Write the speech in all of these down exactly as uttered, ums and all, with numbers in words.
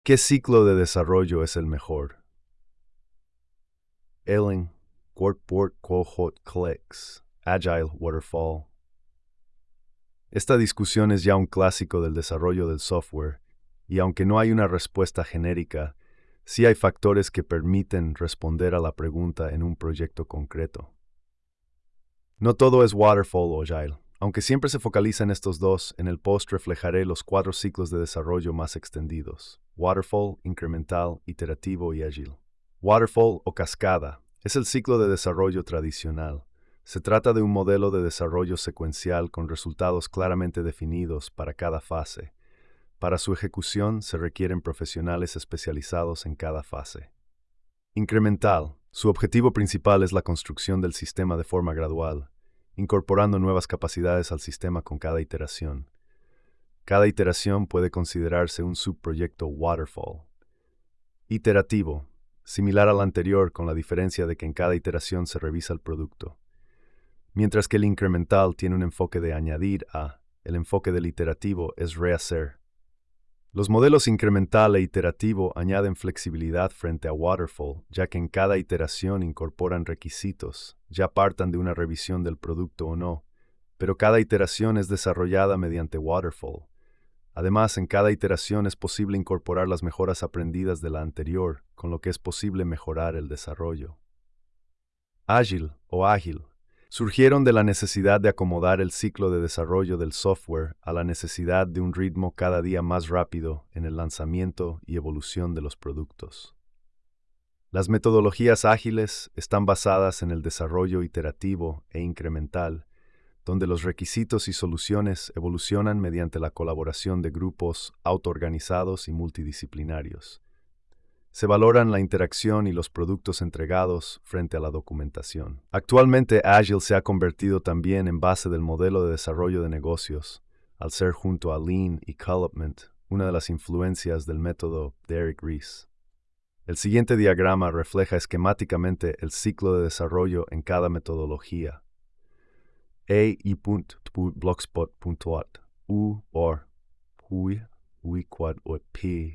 ¿Qué ciclo de desarrollo es el mejor? Ellen, Workboard Cohort Clicks, Agile Waterfall. Esta discusión es ya un clásico del desarrollo del software, y aunque no hay una respuesta genérica, sí hay factores que permiten responder a la pregunta en un proyecto concreto. No todo es Waterfall o Agile. Aunque siempre se focaliza en estos dos, en el post reflejaré los cuatro ciclos de desarrollo más extendidos: Waterfall, incremental, iterativo y Agile. Waterfall o cascada es el ciclo de desarrollo tradicional. Se trata de un modelo de desarrollo secuencial con resultados claramente definidos para cada fase. Para su ejecución se requieren profesionales especializados en cada fase. Incremental. Su objetivo principal es la construcción del sistema de forma gradual, incorporando nuevas capacidades al sistema con cada iteración. Cada iteración puede considerarse un subproyecto Waterfall. Iterativo. Similar al anterior, con la diferencia de que en cada iteración se revisa el producto. Mientras que el incremental tiene un enfoque de añadir a, el enfoque del iterativo es rehacer. Los modelos incremental e iterativo añaden flexibilidad frente a Waterfall, ya que en cada iteración incorporan requisitos, ya partan de una revisión del producto o no, pero cada iteración es desarrollada mediante Waterfall. Además, en cada iteración es posible incorporar las mejoras aprendidas de la anterior, con lo que es posible mejorar el desarrollo. Ágil o ágil surgieron de la necesidad de acomodar el ciclo de desarrollo del software a la necesidad de un ritmo cada día más rápido en el lanzamiento y evolución de los productos. Las metodologías ágiles están basadas en el desarrollo iterativo e incremental, donde los requisitos y soluciones evolucionan mediante la colaboración de grupos autoorganizados y multidisciplinarios. Se valoran la interacción y los productos entregados frente a la documentación. Actualmente, Agile se ha convertido también en base del modelo de desarrollo de negocios, al ser junto a Lean y Development una de las influencias del método de Eric Ries. El siguiente diagrama refleja esquemáticamente el ciclo de desarrollo en cada metodología. A y blogspot punto org U or Hui Wiquad o P.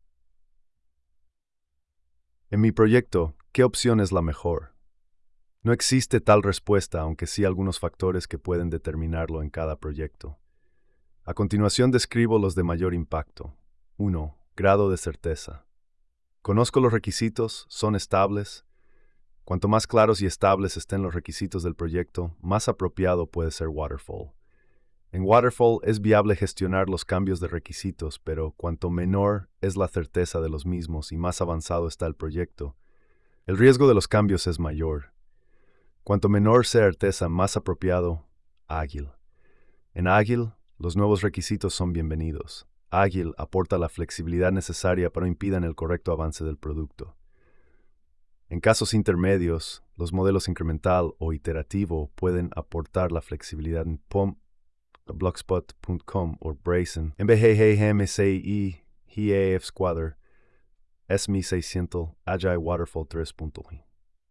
En mi proyecto, ¿qué opción es la mejor? No existe tal respuesta, aunque sí algunos factores que pueden determinarlo en cada proyecto. A continuación describo los de mayor impacto. uno. Grado de certeza. Conozco los requisitos, son estables. Cuanto más claros y estables estén los requisitos del proyecto, más apropiado puede ser Waterfall. En Waterfall es viable gestionar los cambios de requisitos, pero cuanto menor es la certeza de los mismos y más avanzado está el proyecto, el riesgo de los cambios es mayor. Cuanto menor sea certeza, más apropiado, ágil. En ágil, los nuevos requisitos son bienvenidos. Ágil aporta la flexibilidad necesaria para impedir el correcto avance del producto. En casos intermedios, los modelos incremental o iterativo pueden aportar la flexibilidad en P O M, blogspot punto com o Brazen, M B G G M C I, G A F Squadr, S M I seiscientos, Agile Waterfall tres punto uno.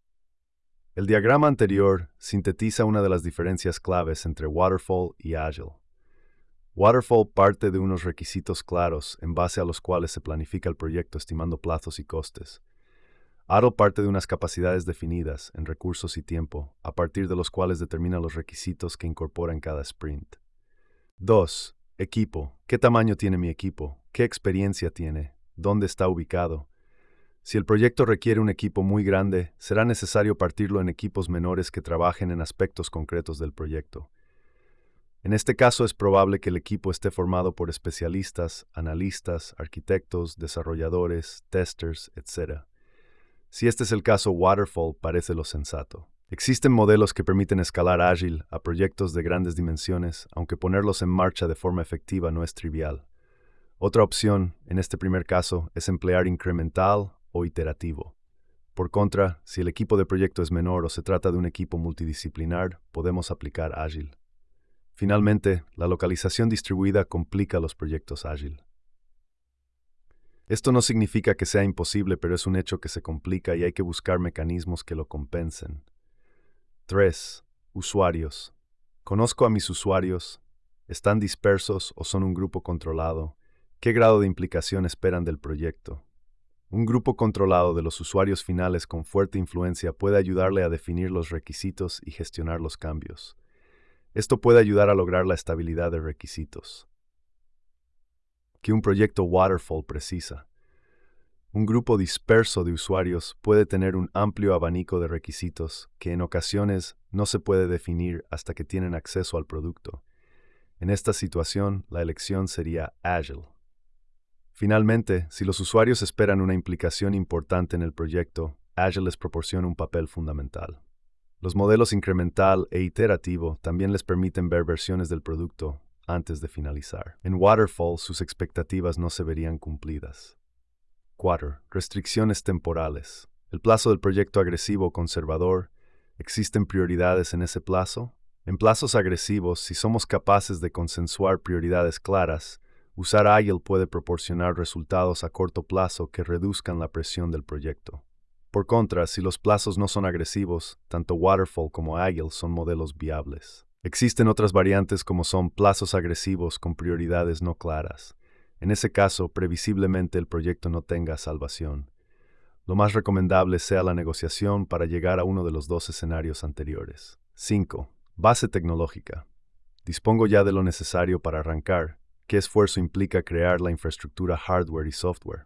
El diagrama anterior sintetiza una de las diferencias claves entre Waterfall y Agile. Waterfall parte de unos requisitos claros en base a los cuales se planifica el proyecto estimando plazos y costes. Agile parte de unas capacidades definidas en recursos y tiempo, a partir de los cuales determina los requisitos que incorpora en cada sprint. dos. Equipo. ¿Qué tamaño tiene mi equipo? ¿Qué experiencia tiene? ¿Dónde está ubicado? Si el proyecto requiere un equipo muy grande, será necesario partirlo en equipos menores que trabajen en aspectos concretos del proyecto. En este caso es probable que el equipo esté formado por especialistas, analistas, arquitectos, desarrolladores, testers, etcétera. Si este es el caso, Waterfall parece lo sensato. Existen modelos que permiten escalar ágil a proyectos de grandes dimensiones, aunque ponerlos en marcha de forma efectiva no es trivial. Otra opción, en este primer caso, es emplear incremental o iterativo. Por contra, si el equipo de proyecto es menor o se trata de un equipo multidisciplinar, podemos aplicar ágil. Finalmente, la localización distribuida complica los proyectos ágil. Esto no significa que sea imposible, pero es un hecho que se complica y hay que buscar mecanismos que lo compensen. tres. Usuarios. Conozco a mis usuarios. ¿Están dispersos o son un grupo controlado? ¿Qué grado de implicación esperan del proyecto? Un grupo controlado de los usuarios finales con fuerte influencia puede ayudarle a definir los requisitos y gestionar los cambios. Esto puede ayudar a lograr la estabilidad de requisitos que un proyecto waterfall precisa. Un grupo disperso de usuarios puede tener un amplio abanico de requisitos que en ocasiones no se puede definir hasta que tienen acceso al producto. En esta situación, la elección sería Agile. Finalmente, si los usuarios esperan una implicación importante en el proyecto, Agile les proporciona un papel fundamental. Los modelos incremental e iterativo también les permiten ver versiones del producto antes de finalizar. En Waterfall, sus expectativas no se verían cumplidas. cuatro. Restricciones temporales. El plazo del proyecto agresivo o conservador. ¿Existen prioridades en ese plazo? En plazos agresivos, si somos capaces de consensuar prioridades claras, usar Agile puede proporcionar resultados a corto plazo que reduzcan la presión del proyecto. Por contra, si los plazos no son agresivos, tanto Waterfall como Agile son modelos viables. Existen otras variantes como son plazos agresivos con prioridades no claras. En ese caso, previsiblemente el proyecto no tenga salvación. Lo más recomendable sea la negociación para llegar a uno de los dos escenarios anteriores. cinco. Base tecnológica. Dispongo ya de lo necesario para arrancar. ¿Qué esfuerzo implica crear la infraestructura hardware y software?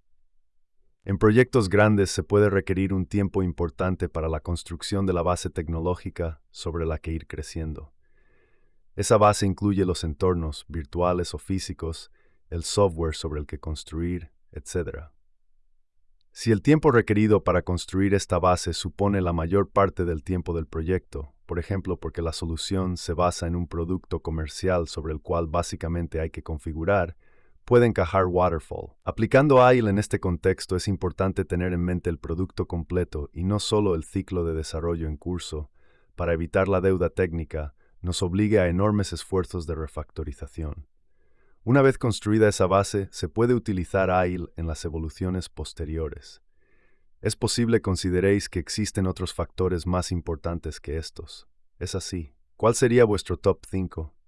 En proyectos grandes se puede requerir un tiempo importante para la construcción de la base tecnológica sobre la que ir creciendo. Esa base incluye los entornos, virtuales o físicos, el software sobre el que construir, etcétera. Si el tiempo requerido para construir esta base supone la mayor parte del tiempo del proyecto, por ejemplo porque la solución se basa en un producto comercial sobre el cual básicamente hay que configurar, puede encajar Waterfall. Aplicando Agile en este contexto es importante tener en mente el producto completo y no solo el ciclo de desarrollo en curso, para evitar la deuda técnica nos obligue a enormes esfuerzos de refactorización. Una vez construida esa base, se puede utilizar Agile en las evoluciones posteriores. Es posible consideréis que existen otros factores más importantes que estos. Es así. ¿Cuál sería vuestro top cinco?